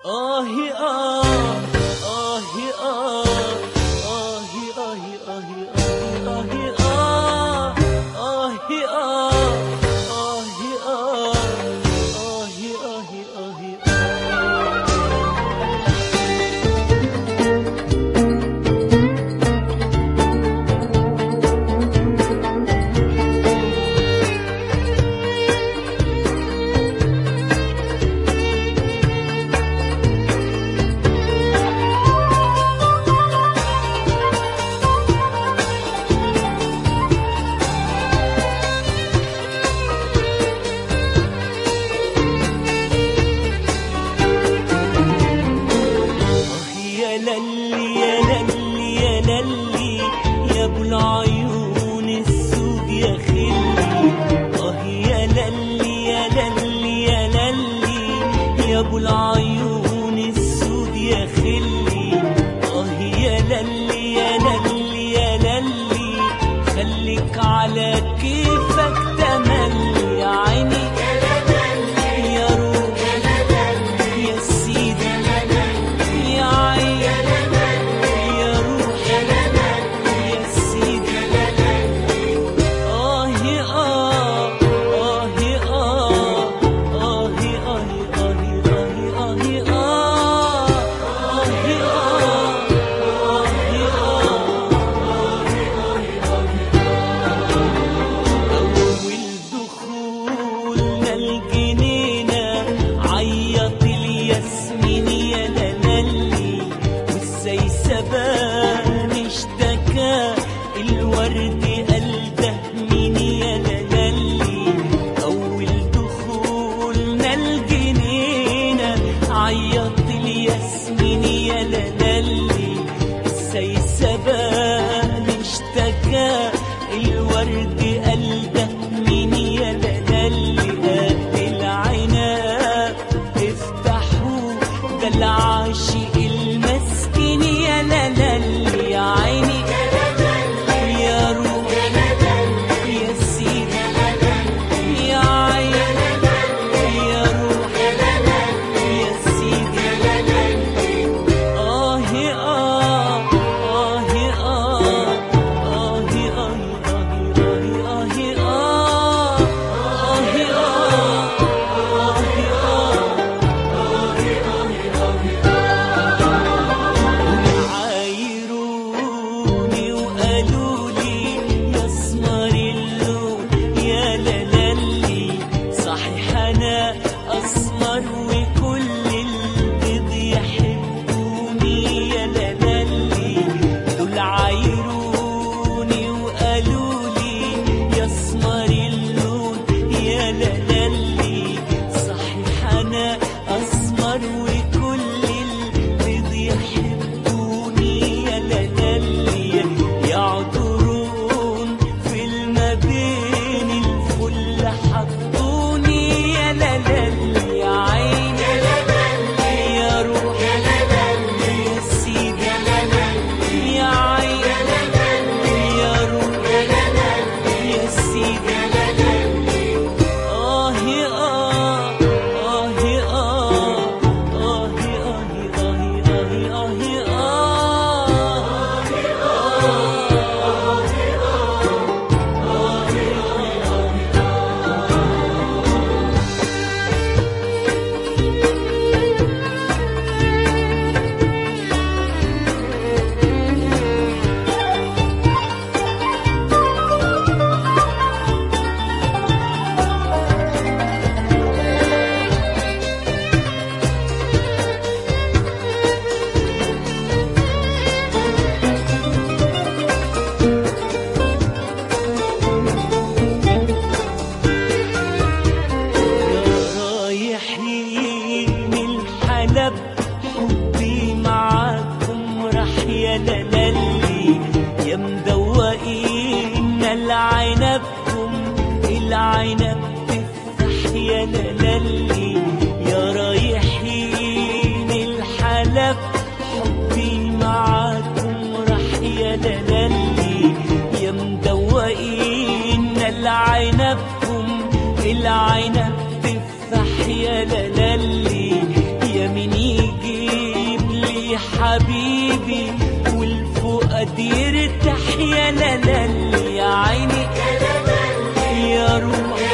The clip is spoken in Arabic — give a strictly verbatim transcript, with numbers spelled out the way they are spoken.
آه آه آه آه آه آه آه آه آه العيون السود يا خلي. اه يا للي يا للي يا للي يا ابو العيون السود يا خلي. اه يا للي يا للي يا للي خليك على كيفك تملي يا عيني يا روح يا سيدي يا عيني يا روح يا سيدي. آه آه آه آه آه آه آه سيسبان اشتكى الورد قلبه مين يا لالي. أول دخولنا الجنينة عيط الياسمين يا لالي. سيسبان اشتكى الورد قلبه مين يا لالي. قد العناب افتحوا ده العاشق المسكين يا لالي يا عيني يا روح يا سيدي يا عيني يا روح يا سيدي. آه آه آه آه آه حبي معاكم راح يا لالي. يا مدوقين العنبكم العنب تفتح يا لالي. يا رايحين الحلب حبي معاكم راح يا لالي. يا مدوقين العنبكم العنب تفتح يا لالي. يا مني يجيب لي حبيبي والفؤاد يرتاح يا لالي يا عيني يا روح